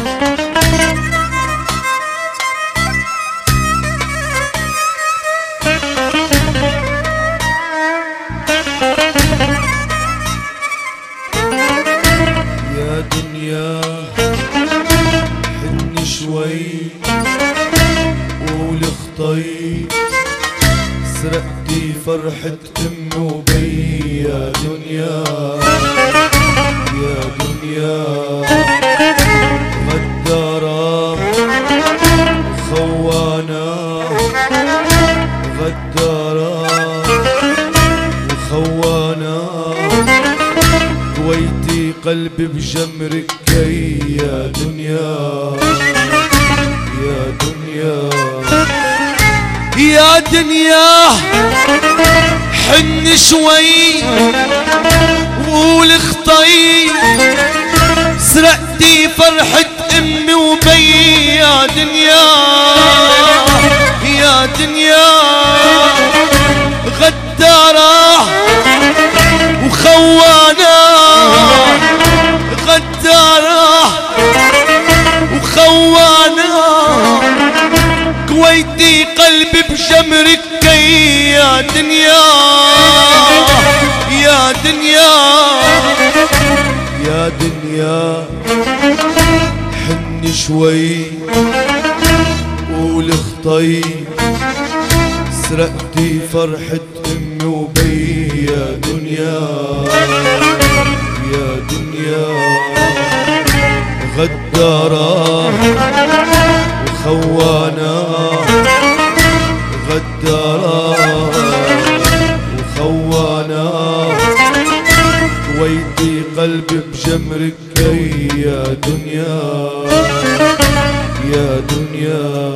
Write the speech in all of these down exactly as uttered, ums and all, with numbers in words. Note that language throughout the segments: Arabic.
سرقتي فرحة أمي وبي يا دنيا يا دنيا غدارة وخوانة غدارة وخوانة كويتي قلبي بجمرك كي يا دنيا يا دنيا يا دنيا حن شوي قول خطي سرقتي فرحة أمي وبي يا دنيا يا دنيا غدارة وخوانة غدارة وخوانة كويتي قلبي بجمرك كي يا دنيا يا دنيا يا دنيا حني شوي قول خطي سرقتي فرحة أمي وبي يا دنيا يا دنيا غدارة وخوانة غدارة وخوانة كويتي قلبي بجمرك كي يا دنيا يا دنيا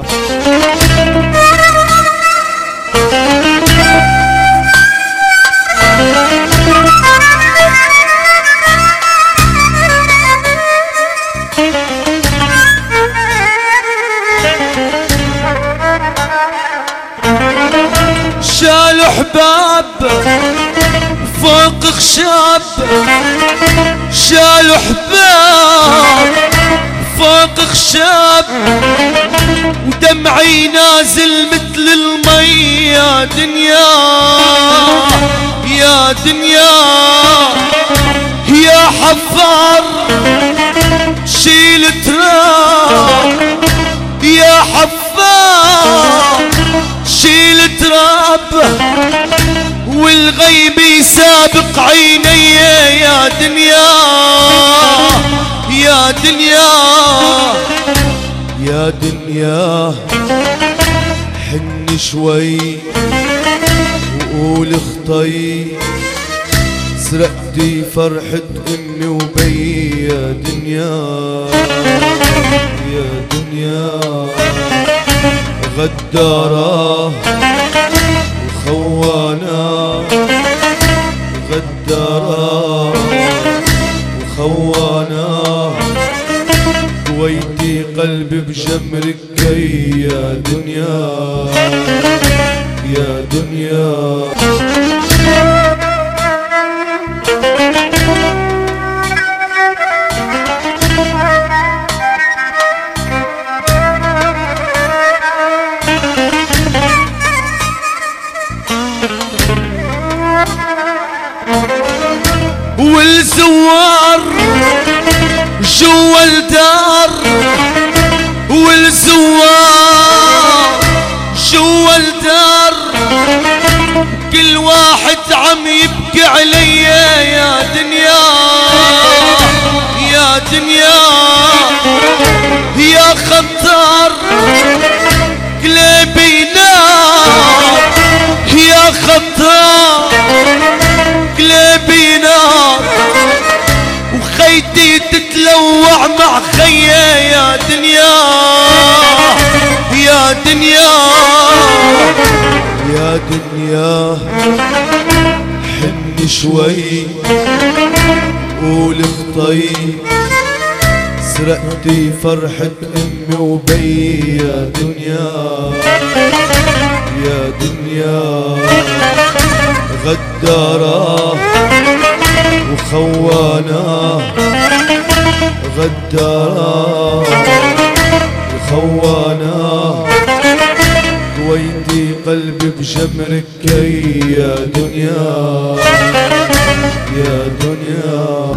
شالوا حباب فوق خشاب شالوا حباب فوق خشاب ودمعي نازل مثل المي يا دنيا يا دنيا يا حفار شيل تراب يا حفار شيل تراب والغيب يسابق عيني يا دنيا يا دنيا يا دنيا حن شوي وقول خطي سرقتي فرحة أمي وبي يا دنيا يا دنيا غدارة وخوانة غدارة وخوانة كويتي قلبي بجمرك كي يا دنيا يا دنيا والزوار جوا الدار والزوار جوا الدار كل واحد عم يبكي علي يا دنيا يا دنيا يا خطار قلبي نار يا خطار قلبي نار وخيتي تتلوع مع خيه يا دنيا يا دنيا يا دنيا حن شوي قول خطي سرقتي فرحة أمي وبي يا دنيا يا دنيا غدارة وخوانة غدارة خوانا ويدي قلبي بجمرك يا دنيا يا دنيا.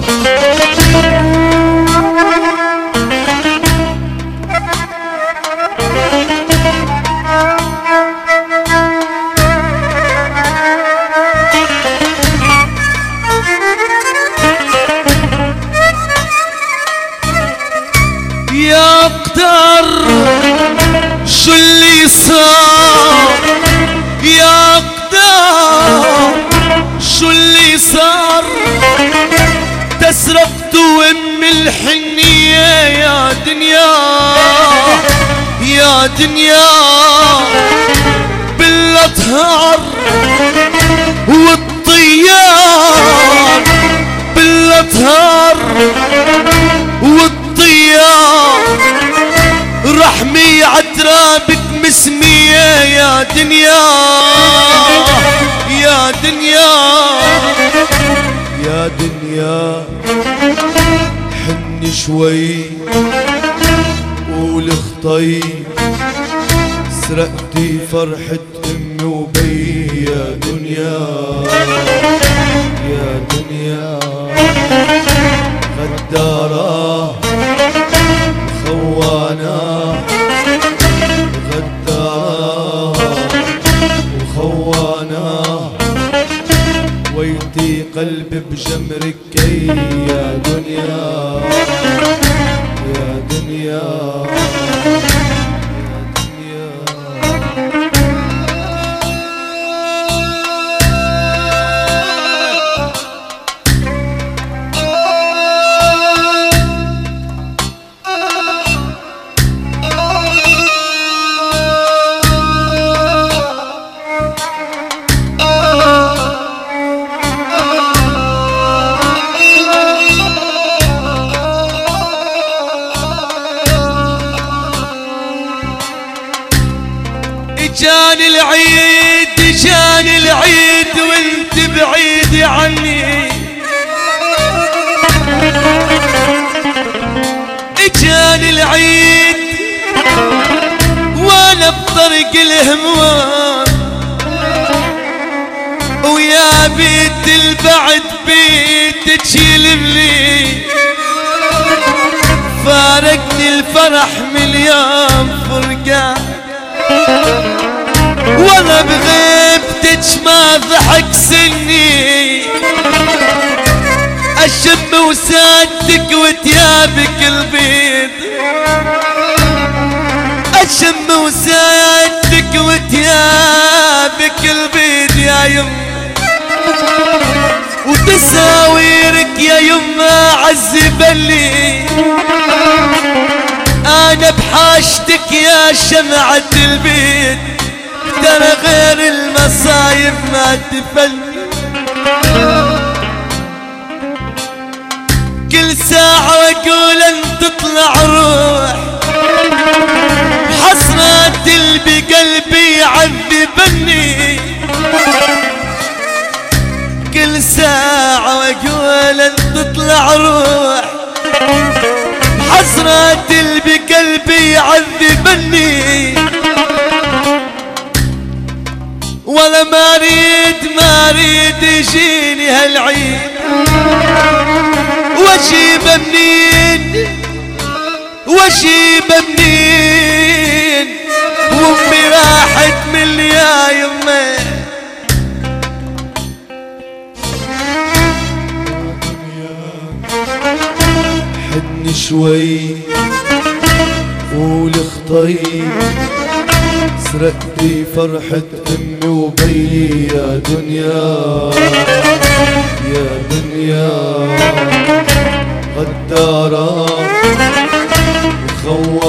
يا قدر شو اللي صار يا قدر شو اللي صار تسرقت ام الحنية يا دنيا يا دنيا بالاطهار والطيار بالاطهار والطيار رحمي عترابك مسمية يا دنيا يا دنيا يا دنيا. حني شوي قول اخطي سرقتي فرحة امي وبي يا دنيا يا دنيا. غدارة خوانا غدارة وخوانا ويدي قلبي بجمرك يا دنيا يا دنيا يا دنيا. جاني العيد جاني العيد وانت بعيد عني جاني العيد وانا بطريق الهموم ويا بيت البعد بيتك يلملي فارقني الفرح مليون فرقان والله بغيبتك ما ضحك سني اشم وسادتك وتيابك البيض اشم وسادتك وتيابك البيض يا يم وتساويرك يا يما عزبلي انا بحاجتك يا شمعة البيت ترى غير المصايب ما تفلني كل ساعة واقول ان تطلع روح حسرات اللي بقلبي يعذبني كل ساعة واقول ان تطلع روح حسرات اللي بقلبي يعذبني ولا ما اريد ما اريد يجيني هالعيد واجيبه منين واجيبه منين وامي راحت من يا يمي حني شوي قول اخطي سرقتي فرحة امي وبي يا دنيا يا دنيا. غدارة وخوانا